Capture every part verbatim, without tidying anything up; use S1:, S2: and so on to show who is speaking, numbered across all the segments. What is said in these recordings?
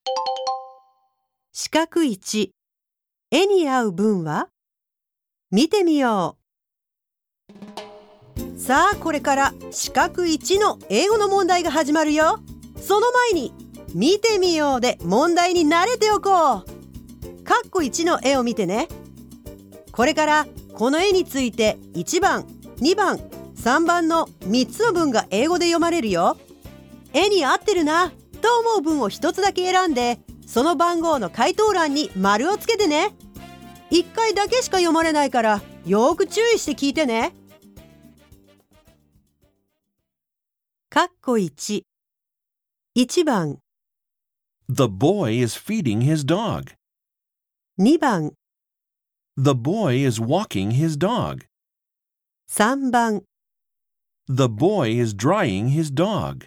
S1: 四角いち、絵に合う文は？見てみよう。さあ、これから四角いちの英語の問題が始まるよ。その前に、見てみようで問題に慣れておこう。カッコいちの絵を見てね。これからこの絵についていちばん、にばん、さんばんのみっつの文が英語で読まれるよ。絵に合ってるなと思う文をひとつだけ選んで、その番号の回答欄に丸をつけてね。いっかいだけしか読まれないから、よーく注意して聞いてね。カッコいち、いちばん、
S2: The boy is feeding his dog.
S1: にばん、
S2: The boy is walking his dog.
S1: さんばん、
S2: The boy is drying his dog.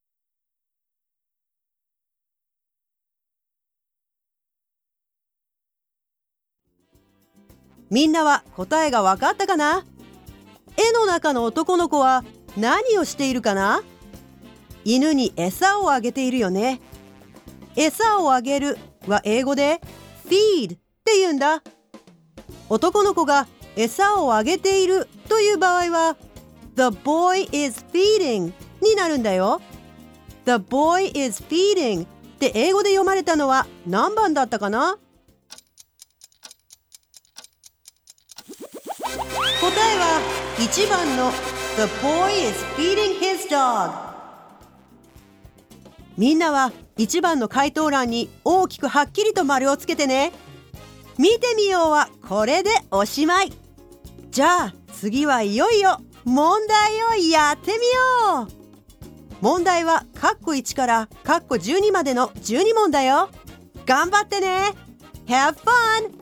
S1: みんなは答えがわかったかな？絵の中の男の子は何をしているかな？犬に餌をあげているよね。餌をあげるは英語で feed って言うんだ。男の子が餌をあげているという場合は The boy is feeding になるんだよ。The boy is feeding って英語で読まれたのは何番だったかな？答えはいちばんの The boy is feeding his dog。 みんなはいちばんの回答欄に大きくはっきりと丸をつけてね。見てみようはこれでおしまい。じゃあ次はいよいよ問題をやってみよう。問題はカッコいちからカッコじゅうにまでのじゅうに問だよ。頑張ってね。Have fun!